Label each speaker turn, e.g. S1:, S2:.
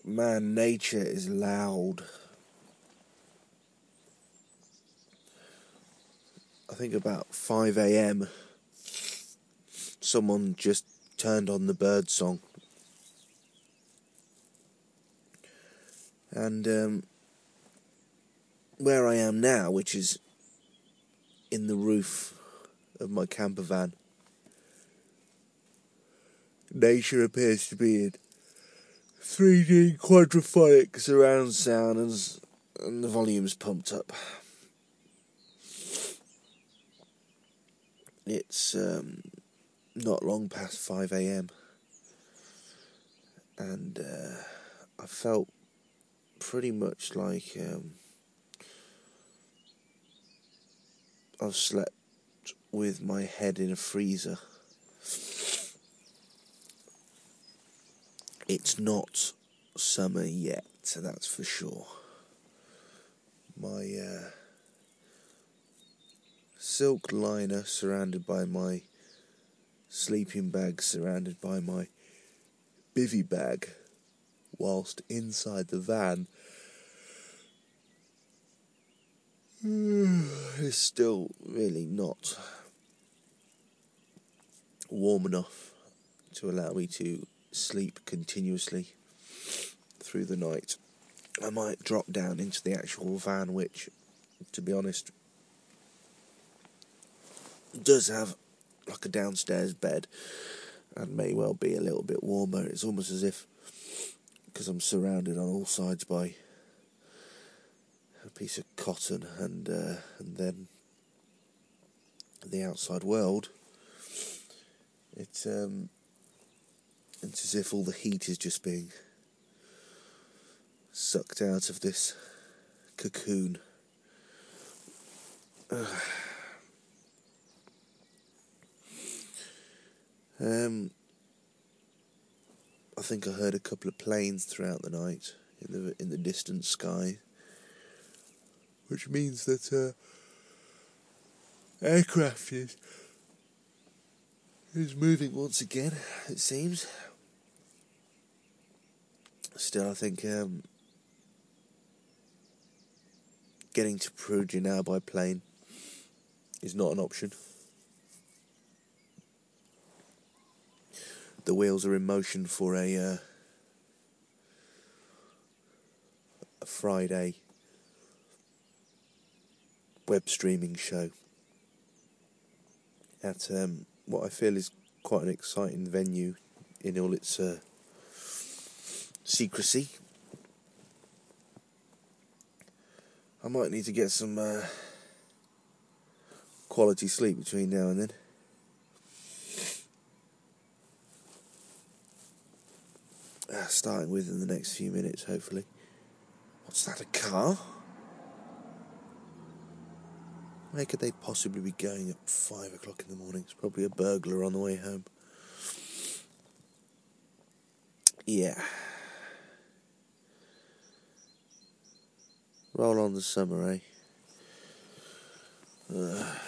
S1: Man, nature is loud. I think about 5 a.m. someone just turned on the bird song. And where I am now, which is in the roof of my camper van, nature appears to be in 3D quadraphonic surround sound and the volume's pumped up. It's not long past 5 a.m. and I felt pretty much like I've slept with my head in a freezer. It's not summer yet, so that's for sure. My silk liner surrounded by my sleeping bag, surrounded by my bivvy bag, whilst inside the van is still really not warm enough to allow me to sleep continuously through the night. I might drop down into the actual van, which, to be honest, does have like a downstairs bed and may well be a little bit warmer. It's almost as if, because I'm surrounded on all sides by a piece of cotton and then the outside world, it's as if all the heat is just being sucked out of this cocoon. I think I heard a couple of planes throughout the night in the distant sky, which means that aircraft is moving once again, it seems. Still, I think getting to Perugia now by plane is not an option. The wheels are in motion for a Friday web streaming show at what I feel is quite an exciting venue in all its secrecy. I might need to get some quality sleep between now and then. Starting within the next few minutes, hopefully. What's that, a car? Where could they possibly be going at 5 o'clock in the morning? It's probably a burglar on the way home. Yeah. Roll on the summer, eh?